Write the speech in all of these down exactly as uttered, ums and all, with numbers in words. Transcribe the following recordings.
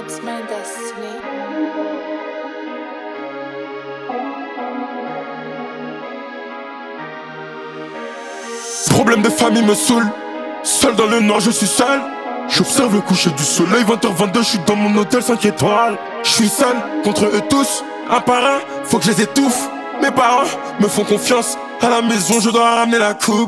What's my destiny? Problème de famille me saoule. Seul dans le noir, je suis seul. J'observe le coucher du soleil, vingt heures vingt-deux, je suis dans mon hôtel cinq étoiles. Je suis seul contre eux tous, un par un, faut que je les étouffe. Mes parents me font confiance, à la maison je dois ramener la coupe.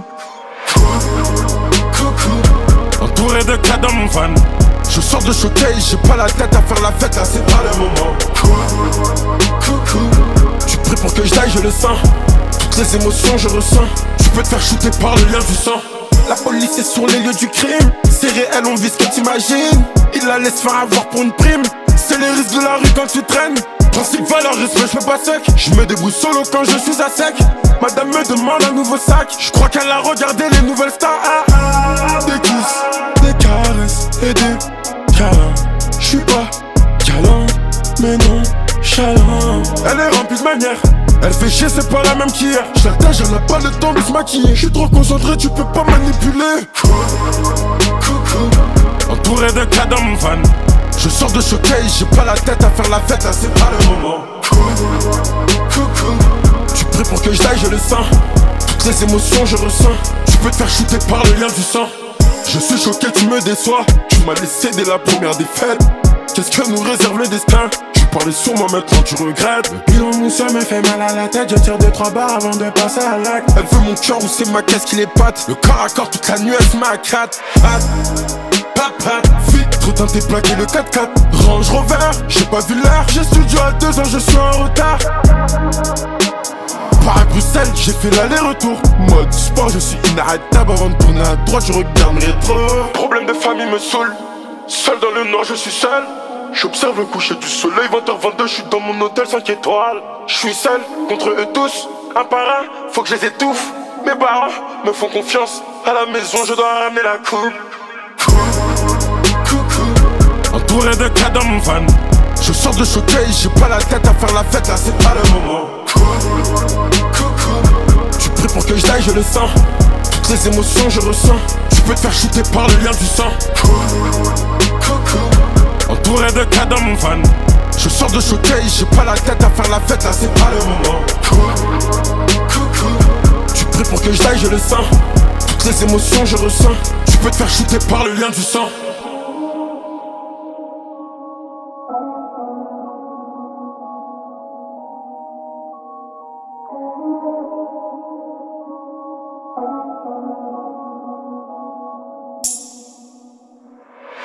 Coucou, entouré de cas dans mon van. Je sors de showcase, j'ai pas la tête à faire la fête, là c'est pas le moment. Coucou, tu pries pour que je taille, je le sens. Toutes les émotions je ressens. Tu peux te faire shooter par le lien du sang. La police est sur les lieux du crime. C'est réel, on vit ce que t'imagines. Il la laisse faire avoir pour une prime. C'est les risques de la rue quand tu traînes. Principe, valeur, respect, je fais pas sec. Je me débrouille solo quand je suis à sec. Madame me demande un nouveau sac. Je crois qu'elle a regardé les nouvelles stars. Ah, ah, des kisses, des caresses et des câlins. Je suis pas galant, mais non chalant. Elle est remplie de manières. Elle fait chier, c'est pas la même qu'hier. J'l'attache, elle n'a pas le temps de se maquiller. J'suis trop concentré, tu peux pas manipuler. Coucou, entouré de cas dans mon van. Je sors de showcase, j'ai pas la tête à faire la fête, là c'est pas le moment. Coucou, tu pries pour que je taille, je le sens. Toutes les émotions je ressens. Tu peux te faire shooter par le lien du sang. Je suis choqué, tu me déçois. Tu m'as laissé dès la première défaite. Qu'est-ce que nous réserve le destin? Tu parlais sur moi, maintenant tu regrettes. Le bilan mousseux me fait mal à la tête. Je tire deux trois barres avant de passer à l'acte. Elle veut mon cœur ou c'est ma caisse qui l'épate. Le corps à corps toute la nuit elle se macrate. Pat, pat, pat, vite, trop teinté plaqué le quatre quatre. Range Rover, j'ai pas vu l'heure. J'ai studio à deux ans, je suis en retard. Par à Bruxelles, j'ai fait l'aller-retour. Mode sport, je suis inarrêtable. Avant de tourner à droite, je regarde mes rétro. Problème de famille me saoule. Seul dans le noir, je suis seul. J'observe le coucher du soleil, vingt heures vingt-deux, je suis dans mon hôtel cinq étoiles. Je suis seul contre eux tous, un par un, faut que je les étouffe. Mes parents me font confiance, à la maison je dois ramener la coupe. Coucou, entouré de cas dans mon van. Je sors de showcase, j'ai pas la tête à faire la fête, là c'est pas le moment. Coucou, tu pries pour que je taille, je le sens. Toutes les émotions je ressens. Tu peux te faire shooter par le lien du sang. Coucou, entouré de cas dans mon van. Je sors de showcase, j'ai pas la tête à faire la fête, là c'est pas le moment. Coucou, tu pries pour que je taille, je le sens. Toutes les émotions je ressens. Tu peux te faire shooter par le lien du sang.